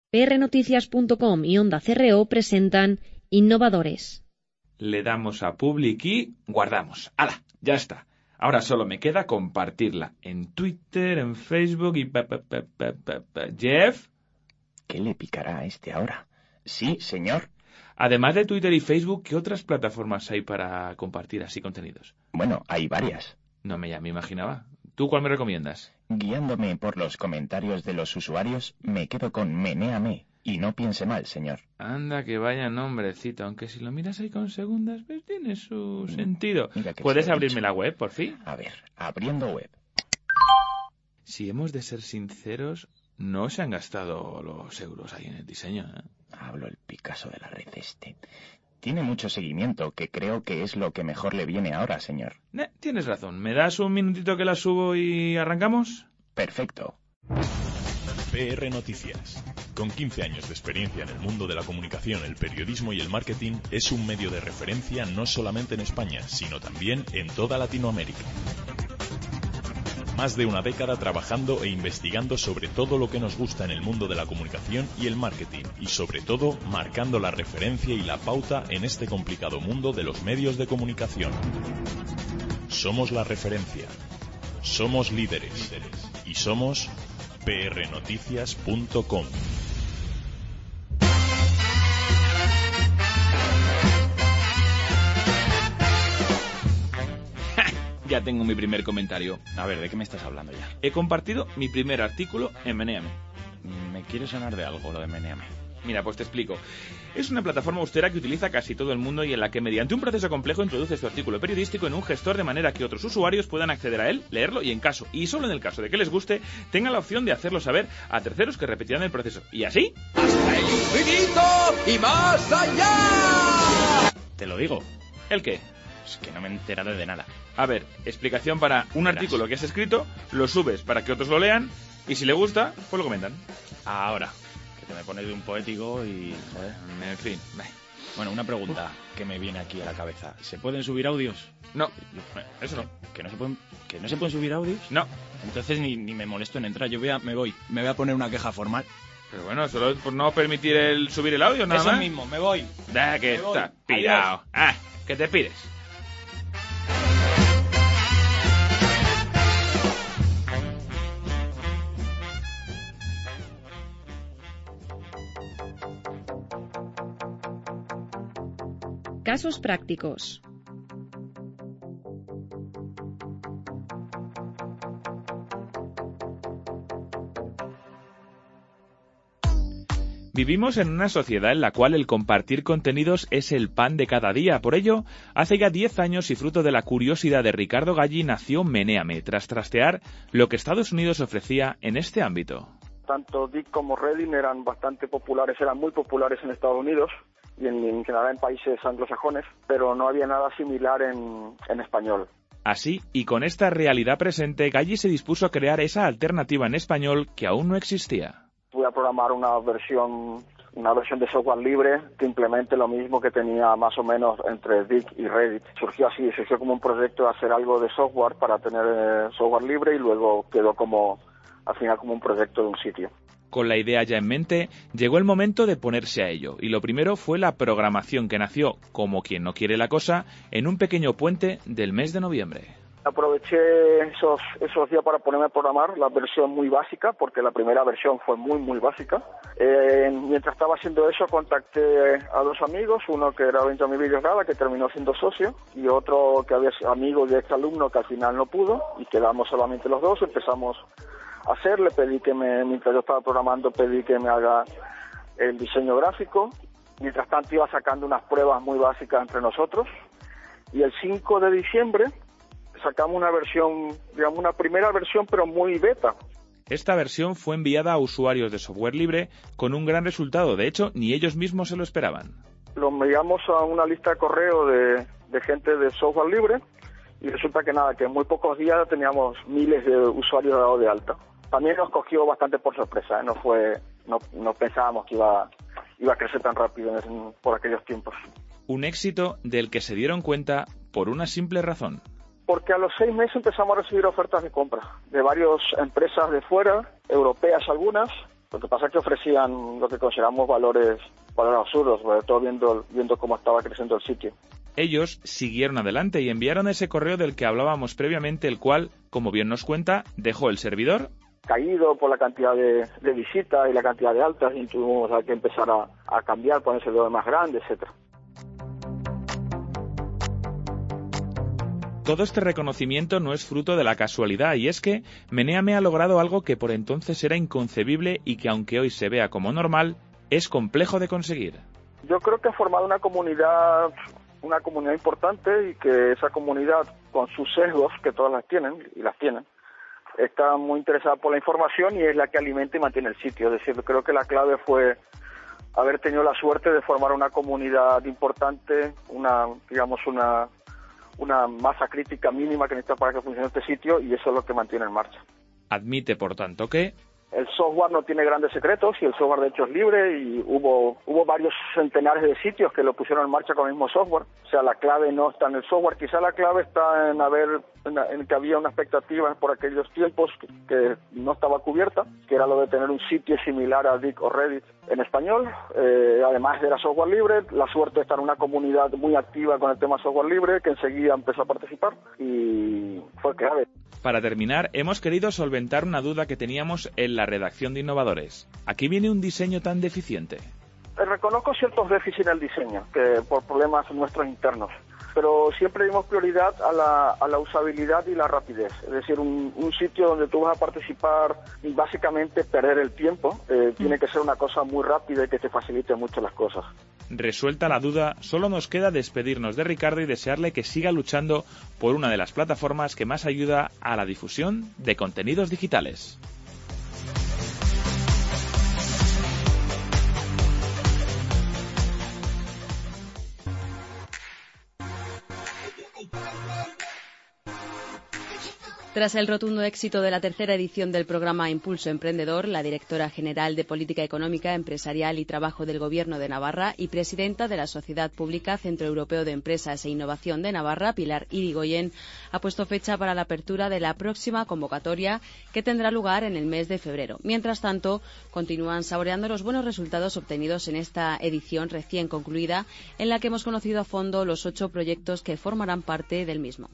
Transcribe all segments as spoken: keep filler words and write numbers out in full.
P R Noticias punto com y Onda C R O presentan Innovadores. Le damos a Public y guardamos. ¡Hala! Ya está. Ahora solo me queda compartirla en Twitter, en Facebook y... Pa, pa, pa, pa, pa, pa. ¿Jeff? ¿Qué le picará a este ahora? Sí, señor. Además de Twitter y Facebook, ¿qué otras plataformas hay para compartir así contenidos? Bueno, hay varias. No me, ya me imaginaba. ¿Tú cuál me recomiendas? Guiándome por los comentarios de los usuarios, me quedo con Menéame. Y no piense mal, señor. Anda, que vaya nombrecito. Aunque si lo miras ahí con segundas, pues tiene su sentido. ¿Puedes abrirme dicho. la web, por fin? A ver, abriendo web. Si hemos de ser sinceros, no se han gastado los euros ahí en el diseño, ¿eh? Hablo el Picasso de la red este. Tiene mucho seguimiento, que creo que es lo que mejor le viene ahora, señor. Eh, tienes razón. ¿Me das un minutito que la subo y arrancamos? Perfecto. P R Noticias. Con quince años de experiencia en el mundo de la comunicación, el periodismo y el marketing, es un medio de referencia no solamente en España, sino también en toda Latinoamérica. Más de una década trabajando e investigando sobre todo lo que nos gusta en el mundo de la comunicación y el marketing, y sobre todo marcando la referencia y la pauta en este complicado mundo de los medios de comunicación. Somos la referencia, somos líderes y somos P R Noticias punto com. Ya tengo mi primer comentario. A ver, ¿de qué me estás hablando ya? He compartido mi primer artículo en Menéame. Me quiere sonar de algo lo de Menéame. Mira, pues te explico. Es una plataforma austera que utiliza casi todo el mundo y en la que mediante un proceso complejo introduces tu artículo periodístico en un gestor de manera que otros usuarios puedan acceder a él, leerlo y en caso, y solo en el caso de que les guste, tengan la opción de hacerlo saber a terceros que repetirán el proceso. Y así... ¡hasta el infinito y más allá! Te lo digo. ¿El qué? Es que no me he enterado de nada. A ver, explicación para un Verás. artículo que has escrito, lo subes para que otros lo lean y si le gusta, pues lo comentan. Ahora, que te me pones de un poético y... joder. En fin, Bueno, una pregunta que me viene aquí a la cabeza. ¿Se pueden subir audios? no, eso no. ¿Que no se pueden, que no se pueden subir audios? No, Entonces ni, ni me molesto en entrar. Yo voy a, me voy. Me voy a poner una queja formal. pero bueno, solo por no permitir el subir el audio, nada Eso más. mismo, me voy. Da que Me voy. está pirado. Ah, ¿qué te pides? Casos prácticos. Vivimos en una sociedad en la cual el compartir contenidos es el pan de cada día. Por ello, hace ya diez años y fruto de la curiosidad de Ricardo Galli nació Menéame, tras trastear lo que Estados Unidos ofrecía en este ámbito. Tanto Dick como Reddit eran bastante populares, eran muy populares en Estados Unidos y en, en general en países anglosajones, pero no había nada similar en, en español. Así, y con esta realidad presente, Galli se dispuso a crear esa alternativa en español que aún no existía. Voy a programar una versión una versión de software libre que implemente lo mismo que tenía más o menos entre Dick y Reddit. Surgió así, surgió como un proyecto de hacer algo de software para tener eh, software libre y luego quedó como, al final, como un proyecto de un sitio. Con la idea ya en mente, llegó el momento de ponerse a ello, y lo primero fue la programación que nació, como quien no quiere la cosa, en un pequeño puente del mes de noviembre. Aproveché esos, esos días para ponerme a programar la versión muy básica, porque la primera versión fue muy, muy básica. Eh, mientras estaba haciendo eso, contacté a dos amigos, uno que era Benjamín Villarreal, que terminó siendo socio, y otro que había sido amigo y exalumno que al final no pudo, y quedamos solamente los dos. Empezamos a hacer, le pedí que me, mientras yo estaba programando, pedí que me haga el diseño gráfico. Mientras tanto iba sacando unas pruebas muy básicas entre nosotros, y el cinco de diciembre sacamos una versión, digamos una primera versión, pero muy beta. Esta versión fue enviada a usuarios de software libre con un gran resultado. De hecho, ni ellos mismos se lo esperaban. Lo enviamos a una lista de correo de, de gente de software libre y resulta que nada, que en muy pocos días teníamos miles de usuarios dados de alta. También nos cogió bastante por sorpresa, ¿eh? No fue, no, no pensábamos que iba, iba a crecer tan rápido en, por aquellos tiempos. Un éxito del que se dieron cuenta por una simple razón. Porque a los seis meses empezamos a recibir ofertas de compra de varias empresas de fuera, europeas algunas, Lo que pasa es que ofrecían lo que consideramos valores, valores absurdos, sobre todo viendo, viendo cómo estaba creciendo el sitio. Ellos siguieron adelante y enviaron ese correo del que hablábamos previamente, el cual, como bien nos cuenta, dejó el servidor caído por la cantidad de, de visitas y la cantidad de altas, y tuvimos que empezar a, a cambiar, poner el servidor más grande, etcétera. Todo este reconocimiento no es fruto de la casualidad, y es que Meneame ha logrado algo que por entonces era inconcebible y que, aunque hoy se vea como normal, es complejo de conseguir. Yo creo que ha formado una comunidad, una comunidad importante, y que esa comunidad, con sus sesgos, que todas las tienen, y las tienen, está muy interesada por la información y es la que alimenta y mantiene el sitio. Es decir, creo que la clave fue haber tenido la suerte de formar una comunidad importante, una, digamos, una, una masa crítica mínima que necesita para que funcione este sitio, y eso es lo que mantiene en marcha. Admite, por tanto, que el software no tiene grandes secretos y el software de hecho es libre, y hubo hubo varios centenares de sitios que lo pusieron en marcha con el mismo software. O sea, la clave no está en el software, quizá la clave está en haber en, en que había una expectativa por aquellos tiempos que, que no estaba cubierta, que era lo de tener un sitio similar a Digg o Reddit en español. Eh, además era software libre, la suerte de estar en una comunidad muy activa con el tema software libre, que enseguida empezó a participar, y fue clave. Para terminar, hemos querido solventar una duda que teníamos en la redacción de Innovadores. ¿A qué viene un diseño tan deficiente? Reconozco ciertos déficits en el diseño, que por problemas nuestros internos, pero siempre dimos prioridad a la, a la usabilidad y la rapidez. Es decir, un, un sitio donde tú vas a participar y básicamente perder el tiempo, eh, tiene que ser una cosa muy rápida y que te facilite mucho las cosas. Resuelta la duda, solo nos queda despedirnos de Ricardo y desearle que siga luchando por una de las plataformas que más ayuda a la difusión de contenidos digitales. Tras el rotundo éxito de la tercera edición del programa Impulso Emprendedor, la directora general de Política Económica, Empresarial y Trabajo del Gobierno de Navarra y presidenta de la Sociedad Pública Centro Europeo de Empresas e Innovación de Navarra, Pilar Irigoyen, ha puesto fecha para la apertura de la próxima convocatoria, que tendrá lugar en el mes de febrero. Mientras tanto, continúan saboreando los buenos resultados obtenidos en esta edición recién concluida, en la que hemos conocido a fondo los ocho proyectos que formarán parte del mismo.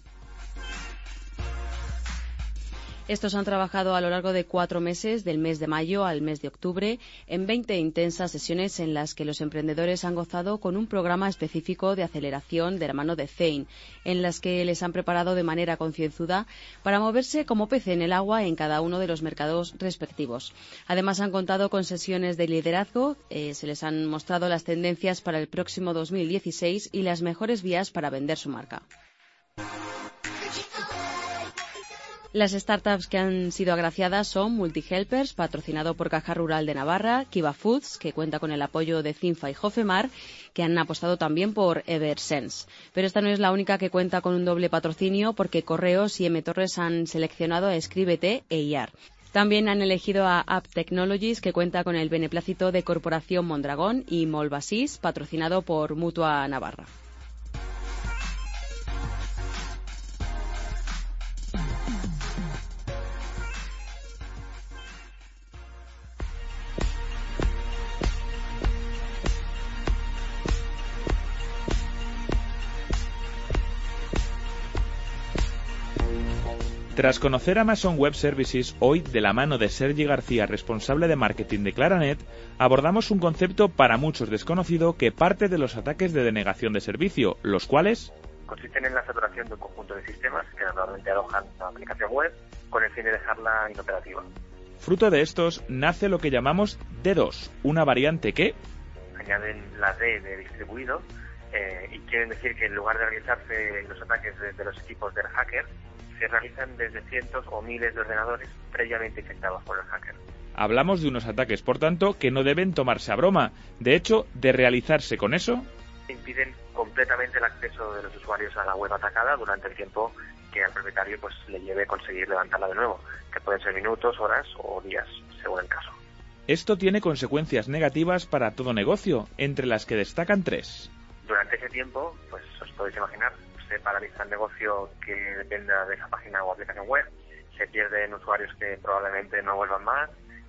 Estos han trabajado a lo largo de cuatro meses, del mes de mayo al mes de octubre, en veinte intensas sesiones en las que los emprendedores han gozado con un programa específico de aceleración de la mano de Zein, en las que les han preparado de manera concienzuda para moverse como pez en el agua en cada uno de los mercados respectivos. Además, han contado con sesiones de liderazgo, eh, se les han mostrado las tendencias para el próximo dos mil dieciséis y las mejores vías para vender su marca. Las startups que han sido agraciadas son Multihelpers, patrocinado por Caja Rural de Navarra, Kiva Foods, que cuenta con el apoyo de Cinfa y Jofemar, que han apostado también por Eversense. Pero esta no es la única que cuenta con un doble patrocinio, porque Correos y M Torres han seleccionado a Escríbete e I A R. También han elegido a App Technologies, que cuenta con el beneplácito de Corporación Mondragón, y Molbasis, patrocinado por Mutua Navarra. Tras conocer Amazon Web Services, hoy, de la mano de Sergi García, responsable de marketing de Claranet, abordamos un concepto para muchos desconocido que parte de los ataques de denegación de servicio, los cuales consisten en la saturación de un conjunto de sistemas que normalmente alojan la aplicación web con el fin de dejarla inoperativa. Fruto de estos nace lo que llamamos D dos, una variante que añaden la D de distribuido eh, y quieren decir que en lugar de realizarse los ataques desde los equipos del hacker, se realizan desde cientos o miles de ordenadores previamente infectados por el hacker. Hablamos de unos ataques, por tanto, que no deben tomarse a broma. De hecho, de realizarse con eso, impiden completamente el acceso de los usuarios a la web atacada durante el tiempo que al propietario pues le lleve conseguir levantarla de nuevo, que pueden ser minutos, horas o días, según el caso. Esto tiene consecuencias negativas para todo negocio, entre las que destacan tres. Durante ese tiempo, pues os podéis imaginar, se paraliza el negocio que dependa de esa página o aplicación web, se pierden usuarios que probablemente no vuelvan más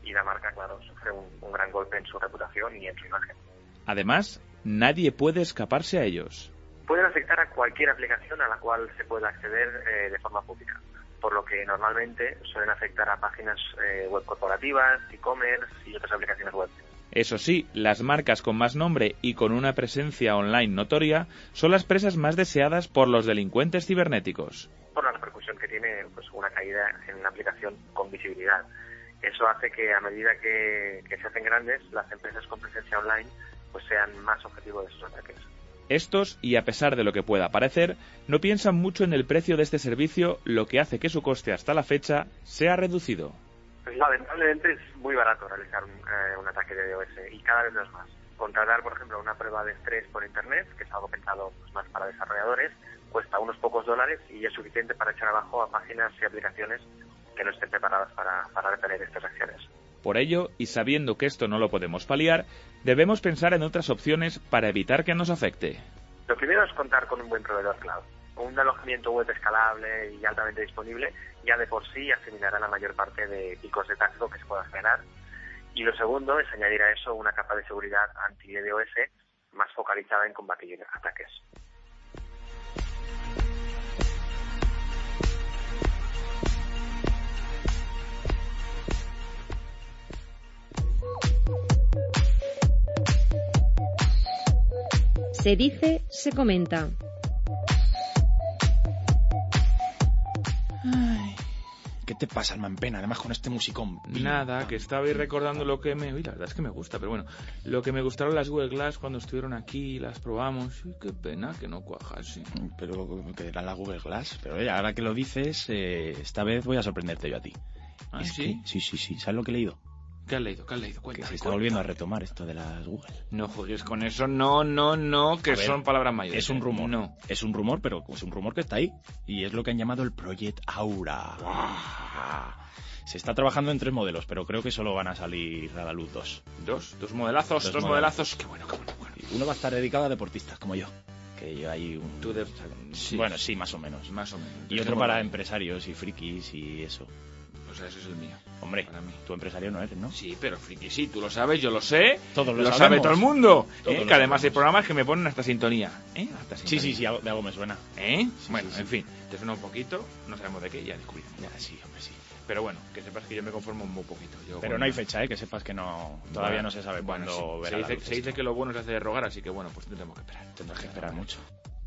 y la marca, claro, sufre un, un gran golpe en su reputación y en su imagen. Además, nadie puede escaparse a ellos. Pueden afectar a cualquier aplicación a la cual se pueda acceder eh, de forma pública, por lo que normalmente suelen afectar a páginas eh, web corporativas, e-commerce y otras aplicaciones web. Eso sí, las marcas con más nombre y con una presencia online notoria son las presas más deseadas por los delincuentes cibernéticos. Por la repercusión que tiene pues, una caída en una aplicación con visibilidad. Eso hace que a medida que, que se hacen grandes, las empresas con presencia online pues sean más objetivos de sus ataques. Estos, y a pesar de lo que pueda parecer, no piensan mucho en el precio de este servicio, lo que hace que su coste hasta la fecha sea reducido. Pues lamentablemente es muy barato realizar un, eh, un ataque de DDoS y cada vez lo es más. Contratar, por ejemplo, una prueba de estrés por Internet, que es algo pensado pues, más para desarrolladores, cuesta unos pocos dólares y es suficiente para echar abajo a páginas y aplicaciones que no estén preparadas para, para repeler estas acciones. Por ello, y sabiendo que esto no lo podemos paliar, debemos pensar en otras opciones para evitar que nos afecte. Lo primero es contar con un buen proveedor cloud. Un alojamiento web escalable y altamente disponible ya de por sí asimilará la mayor parte de picos de tráfico que se pueda generar. Y lo segundo es añadir a eso una capa de seguridad anti-DDoS más focalizada en combatir ataques. Se dice, se comenta. Ay, ¿qué te pasa, Alma-en-Pena? Además con este musicón. Nada, que estaba ahí recordando lo que me... Uy, la verdad es que me gusta, pero bueno. Lo que me gustaron las Google Glass cuando estuvieron aquí, las probamos. Uy, qué pena que no cuajase. Pero que era la Google Glass. Pero oye, ahora que lo dices, eh, esta vez voy a sorprenderte yo a ti. ¿Ah, es sí? Que, sí, sí, sí. ¿Sabes lo que he leído? ¿Qué has leído? ¿Qué has leído? Cuéntame, Que se está cuéntame. volviendo a retomar esto de las Google. No juegues con eso, no, no, no, que A ver, son palabras mayores. Es un rumor. No. Es un rumor, pero es un rumor que está ahí. Y es lo que han llamado el Project Aura. Wow. Se está trabajando en tres modelos, pero creo que solo van a salir a la luz dos. Dos, dos modelazos, dos, Dos modelazos. Qué bueno, qué bueno, qué bueno. Uno va a estar dedicado a deportistas, como yo. Que yo hay un... Tú de... sí. Bueno, sí, más o menos. Más o menos. Y otro para empresarios y frikis y eso. O sea, ese es el mío. Hombre, para mí. tú empresario no eres, ¿no? Sí, pero friki sí, tú lo sabes, yo lo sé. Todos lo lo sabemos. sabe todo el mundo. Todos ¿eh? lo Que además hay sabemos. programas que me ponen hasta sintonía. ¿eh? Hasta sintonía. Sí, sí, sí, algo, de algo me suena. ¿Eh? Sí, bueno, sí, sí. en fin, te suena un poquito, no sabemos de qué, ya descubrimos. Ya, sí, hombre, sí. Pero bueno, que sepas que yo me conformo muy poquito. Yo Pero con- no hay fecha, ¿eh? Que sepas que no... Todavía no se sabe Bueno, cuándo sí. verá Se la dice, luz se dice esto. que lo bueno se hace de rogar, así que bueno, pues tendremos que esperar. Tendrás que esperar mucho.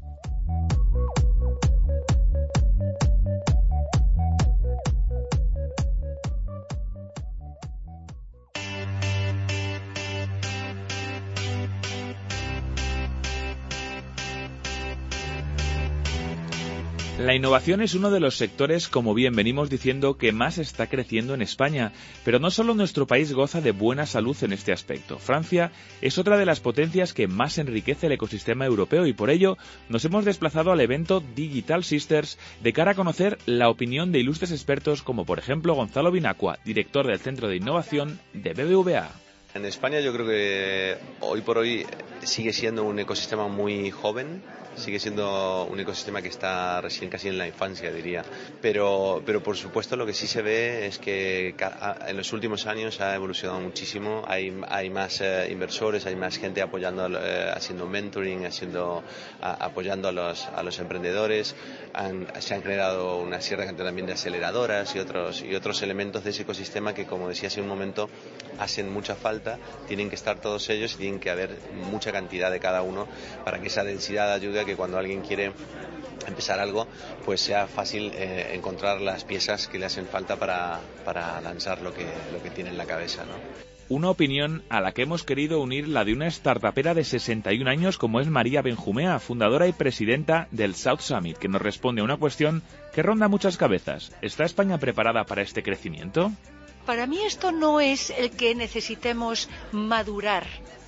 La innovación es uno de los sectores, como bien venimos diciendo, que más está creciendo en España. Pero no solo nuestro país goza de buena salud en este aspecto. Francia es otra de las potencias que más enriquece el ecosistema europeo y por ello nos hemos desplazado al evento Digital Sisters de cara a conocer la opinión de ilustres expertos como por ejemplo Gonzalo Binacua, director del Centro de Innovación de B B V A. En España yo creo que hoy por hoy sigue siendo un ecosistema muy joven, sigue siendo un ecosistema que está recién casi en la infancia, diría. Pero, pero por supuesto lo que sí se ve es que en los últimos años ha evolucionado muchísimo, hay, hay más eh, inversores, hay más gente apoyando, eh, haciendo mentoring, haciendo, a, apoyando a los, a los emprendedores, han, se han creado una cierta cantidad también de aceleradoras y otros, y otros elementos de ese ecosistema que, como decía hace un momento, hacen mucha falta, tienen que estar todos ellos y tienen que haber mucha cantidad de cada uno para que esa densidad ayude a que cuando alguien quiere empezar algo, pues sea fácil eh, encontrar las piezas que le hacen falta para, para lanzar lo que, lo que tiene en la cabeza, ¿no? Una opinión a la que hemos querido unir la de una startupera de sesenta y un años como es María Benjumea, fundadora y presidenta del South Summit, que nos responde a una cuestión que ronda muchas cabezas. ¿Está España preparada para este crecimiento? Para mí esto no es el que necesitemos madurar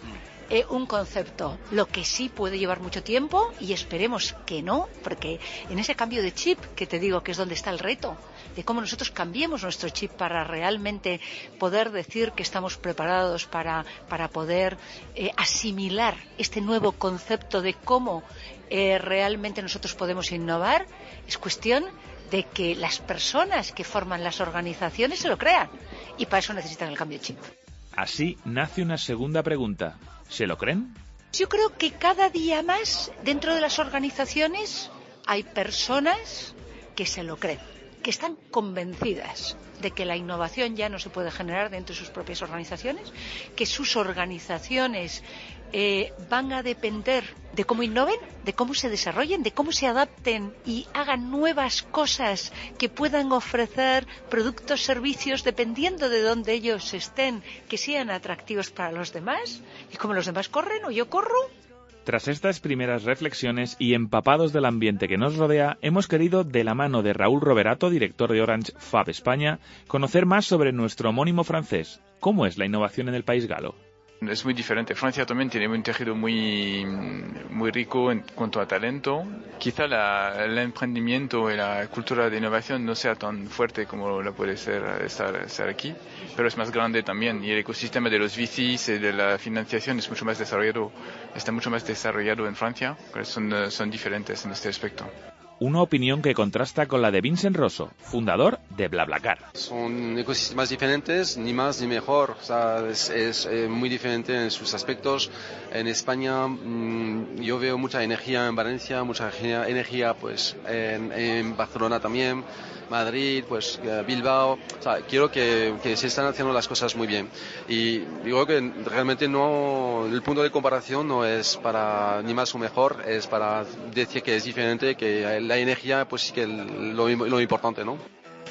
eh, un concepto. Lo que sí puede llevar mucho tiempo, y esperemos que no, porque en ese cambio de chip, que te digo que es donde está el reto, de cómo nosotros cambiemos nuestro chip para realmente poder decir que estamos preparados para, para poder eh, asimilar este nuevo concepto de cómo eh, realmente nosotros podemos innovar, es cuestión de que las personas que forman las organizaciones se lo crean. Y para eso necesitan el cambio de chip. Así nace una segunda pregunta. ¿Se lo creen? Yo creo que cada día más dentro de las organizaciones hay personas que se lo creen, que están convencidas de que la innovación ya no se puede generar dentro de sus propias organizaciones, que sus organizaciones eh, van a depender de cómo innoven, de cómo se desarrollen, de cómo se adapten y hagan nuevas cosas que puedan ofrecer productos, servicios, dependiendo de dónde ellos estén, que sean atractivos para los demás. Y como los demás corren o yo corro. Tras estas primeras reflexiones y empapados del ambiente que nos rodea, hemos querido, de la mano de Raúl Roverato, director de Orange Fab España, conocer más sobre nuestro homónimo francés. ¿Cómo es la innovación en el país galo? Es muy diferente. Francia también tiene un tejido muy, muy rico en cuanto a talento. Quizá la, el emprendimiento y la cultura de innovación no sea tan fuerte como lo puede ser estar, estar aquí, pero es más grande también. Y el ecosistema de los V Cs y de la financiación es mucho más desarrollado, está mucho más desarrollado en Francia, pero son, son diferentes en este aspecto. Una opinión que contrasta con la de Vincent Rosso, fundador de BlaBlaCar. Son ecosistemas diferentes, ni más ni mejor. O sea, es, es eh, muy diferente en sus aspectos. En España mmm, yo veo mucha energía en Valencia, mucha energía pues en, en Barcelona también, Madrid, pues Bilbao. O sea, quiero que, que se están haciendo las cosas muy bien. Y digo que realmente no, el punto de comparación no es para ni más o mejor, es para decir que es diferente, que el la energía, pues sí que lo, lo importante, ¿no?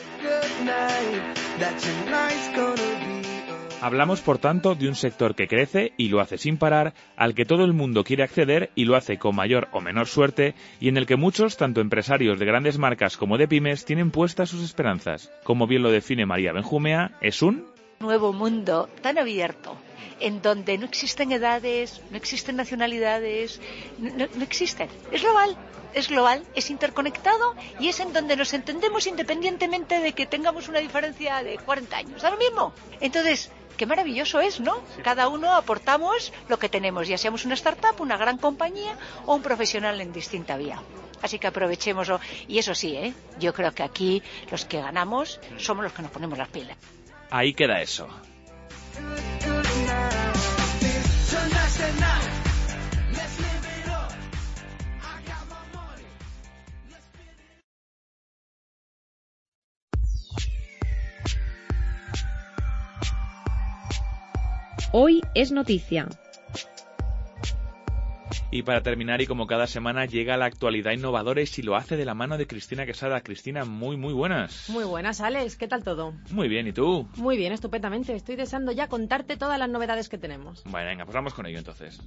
Hablamos, por tanto, de un sector que crece y lo hace sin parar, al que todo el mundo quiere acceder y lo hace con mayor o menor suerte, y en el que muchos, tanto empresarios de grandes marcas como de pymes, tienen puestas sus esperanzas. Como bien lo define María Benjumea, es un nuevo mundo tan abierto, en donde no existen edades, no existen nacionalidades, no, no existen. Es global. Es global, es interconectado y es en donde nos entendemos independientemente de que tengamos una diferencia de cuarenta años. ¿Da lo mismo? Entonces, qué maravilloso es, ¿no? Cada uno aportamos lo que tenemos, ya seamos una startup, una gran compañía o un profesional en distinta vía. Así que aprovechémoslo. Y eso sí, ¿eh? Yo creo que aquí los que ganamos somos los que nos ponemos las pilas. Ahí queda eso. Hoy es noticia. Y para terminar, y como cada semana, llega la actualidad Innovadores y lo hace de la mano de Cristina Quesada. Cristina, muy, muy buenas. Muy buenas, Alex. ¿Qué tal todo? Muy bien, ¿y tú? Muy bien, estupendamente. Estoy deseando ya contarte todas las novedades que tenemos. Bueno, venga, pues vamos con ello entonces.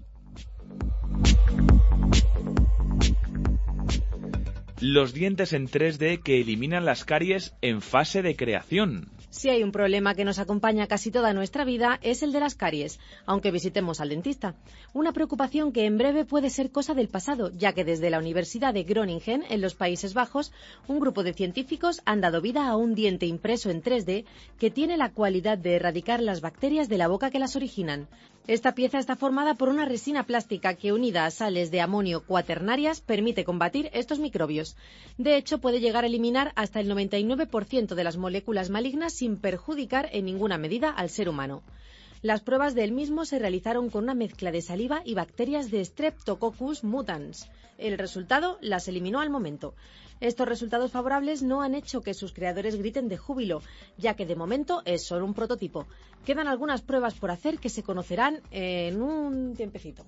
Los dientes en tres D que eliminan las caries en fase de creación. Si hay un problema que nos acompaña casi toda nuestra vida es el de las caries, aunque visitemos al dentista. Una preocupación que en breve puede ser cosa del pasado, ya que desde la Universidad de Groningen, en los Países Bajos, un grupo de científicos han dado vida a un diente impreso en tres D que tiene la cualidad de erradicar las bacterias de la boca que las originan. Esta pieza está formada por una resina plástica que, unida a sales de amonio cuaternarias, permite combatir estos microbios. De hecho, puede llegar a eliminar hasta el noventa y nueve por ciento de las moléculas malignas sin perjudicar en ninguna medida al ser humano. Las pruebas del mismo se realizaron con una mezcla de saliva y bacterias de Streptococcus mutans. El resultado las eliminó al momento. Estos resultados favorables no han hecho que sus creadores griten de júbilo, ya que de momento es solo un prototipo. Quedan algunas pruebas por hacer que se conocerán en un tiempecito.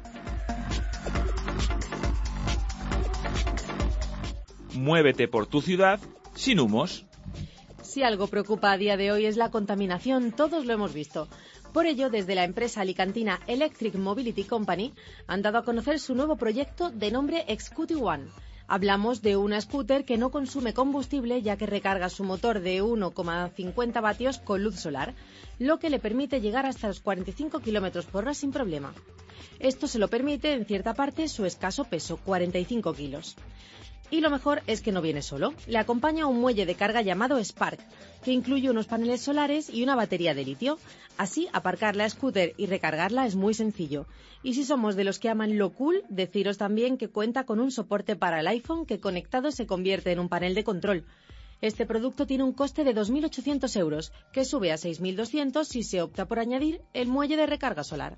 Muévete por tu ciudad sin humos. Si algo preocupa a día de hoy es la contaminación, todos lo hemos visto. Por ello, desde la empresa alicantina Electric Mobility Company han dado a conocer su nuevo proyecto de nombre Scooty One. Hablamos de una scooter que no consume combustible, ya que recarga su motor de uno coma cincuenta vatios con luz solar, lo que le permite llegar hasta los cuarenta y cinco kilómetros por hora sin problema. Esto se lo permite, en cierta parte, su escaso peso, cuarenta y cinco kilos. Y lo mejor es que no viene solo. Le acompaña un muelle de carga llamado Spark, que incluye unos paneles solares y una batería de litio. Así, aparcar la scooter y recargarla es muy sencillo. Y si somos de los que aman lo cool, deciros también que cuenta con un soporte para el iPhone que conectado se convierte en un panel de control. Este producto tiene un coste de dos mil ochocientos euros, que sube a seis mil doscientos si se opta por añadir el muelle de recarga solar.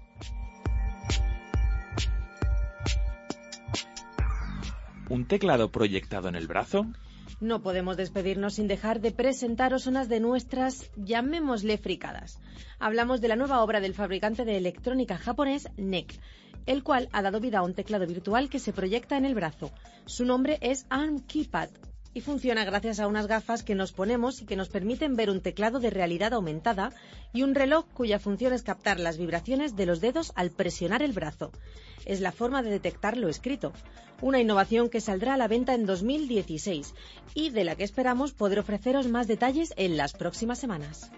¿Un teclado proyectado en el brazo? No podemos despedirnos sin dejar de presentaros unas de nuestras, llamémosle fricadas. Hablamos de la nueva obra del fabricante de electrónica japonés N E C, el cual ha dado vida a un teclado virtual que se proyecta en el brazo. Su nombre es Arm Keypad y funciona gracias a unas gafas que nos ponemos y que nos permiten ver un teclado de realidad aumentada y un reloj cuya función es captar las vibraciones de los dedos al presionar el brazo. Es la forma de detectar lo escrito. Una innovación que saldrá a la venta en dos mil dieciséis y de la que esperamos poder ofreceros más detalles en las próximas semanas.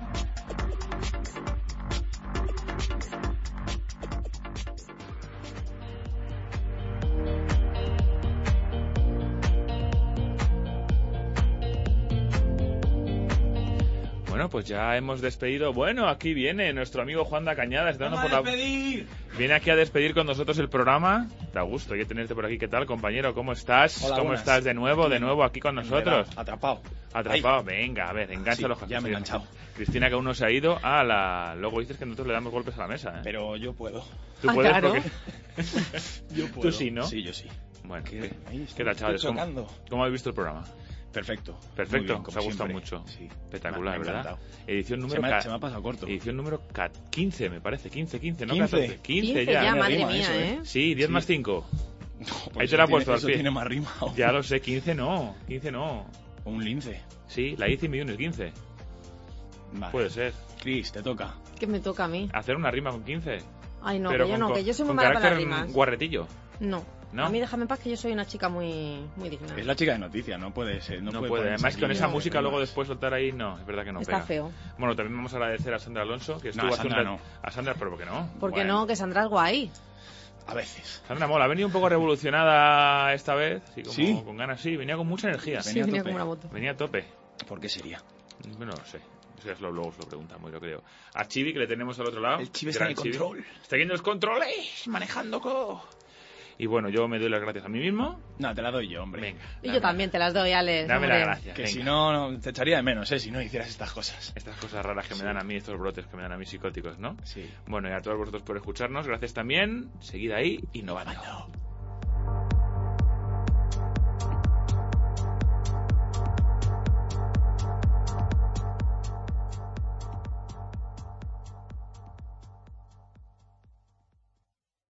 Bueno, pues ya hemos despedido. Bueno, aquí viene nuestro amigo Juan da Cañada. ¡Vamos a despedir! Viene aquí a despedir con nosotros el programa. Da gusto que tenerte por aquí. ¿Qué tal, compañero? ¿Cómo estás? Hola, ¿Cómo buenas. estás de nuevo? Aquí, de nuevo aquí con nosotros. Atrapado. Atrapado. Venga, a ver, engancha los Sí, ya me he enganchado. Cristina, que aún no se ha ido. Ah, la... luego dices que nosotros le damos golpes a la mesa, ¿eh? Pero yo puedo. ¿Tú Ah, puedes? claro. Porque... Yo puedo. Tú sí, ¿no? Sí, yo sí. Bueno, ¿Qué? ¿qué, Ahí ¿qué tal, chavales? estoy ¿Cómo, chocando. ¿Cómo habéis visto el programa? Perfecto. Perfecto, Muy bien, os como ha gustado siempre. mucho. Sí. Espectacular, Me ha ¿verdad? encantado. Edición número... Se me, ha, ca- se me ha pasado corto. Edición número ca- quince, me parece. quince, quince, no quince. catorce. quince, quince ya. ya, Me madre rima mía, eso, ¿eh? Sí, diez Sí. más cinco. No, pues Ahí te eso la he tiene- puesto al eso pie. tiene más rima. Ya lo sé, quince no. quince no. Un lince. Sí, la hice y me dio unos quince. Vale. Puede ser. Chris, te toca. ¿Qué me toca a mí? Hacer una rima con quince. Ay, no, Pero que yo con no, co- que yo soy muy con mala para las carácter rimas. guarretillo. No. ¿No? A mí déjame en paz, que yo soy una chica muy, muy digna. Es la chica de noticias, no puede ser. No, No, puede. puede. ponerse Además, aquí con esa de música luego rimas. después soltar ahí, no, es verdad que no Está pega. feo. Bueno, también vamos a agradecer a Sandra Alonso, que estuvo No, a hace un Sandra rat- no. A Sandra, pero ¿por qué no? ¿Por qué Bueno. no? Que Sandra es guay. A veces. Sandra mola, ha venido un poco revolucionada esta vez, así como ¿Sí? con ganas, sí, venía con mucha energía. Sí, Venía a venía tope. como una moto. Venía a tope. ¿Por qué sería? Bueno, no sé. Eso ya lo- luego os lo preguntamos, yo creo. A Chivi, que le tenemos al otro lado. El Chivi está en el Gran Chivi. control. Está viendo los controles, manejando co. Y bueno, yo me doy las gracias a mí mismo. No, te la doy yo, hombre. Venga. Y dame yo también te las doy, Alex. Dame hombre. las gracias. Que venga. si no, no, te echaría de menos, ¿eh? Si no hicieras estas cosas. Estas cosas raras que me Sí. dan a mí, estos brotes que me dan a mí psicóticos, ¿no? Sí. Bueno, y a todos vosotros por escucharnos, gracias también. Seguid ahí, innovando.